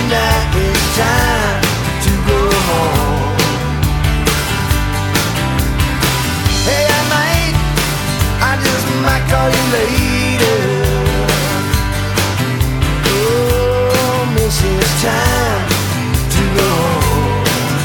night, it's time to go home. Hey, I just might call you later. Oh, miss, it's time to go home.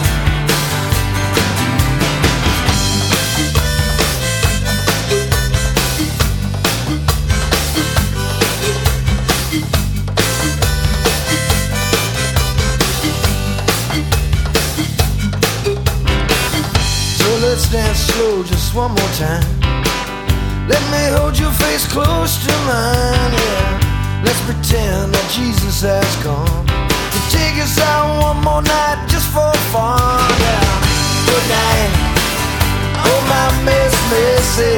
So let's dance slow just one more time. Let me hold your face close to mine, yeah. Let's pretend that Jesus has come to take us out one more night just for fun, yeah. Good night, oh my Miss Missy.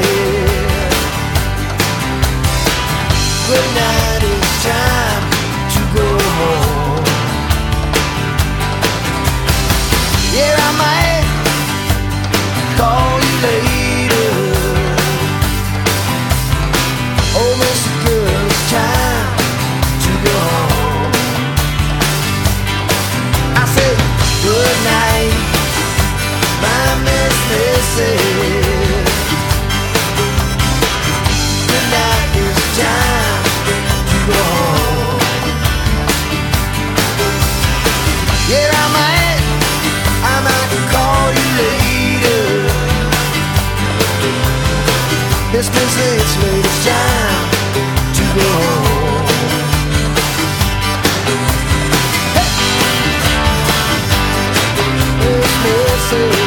Good night, it's time to go home. Yeah, I might call you later. Oh, Mr. Girl, it's time to go home. I said, good night, my Miss Missy. Good night, it's time to go home. Yeah, I might call you later. Miss Missy, it's late, it's time to go home. Hey! Miss Missy.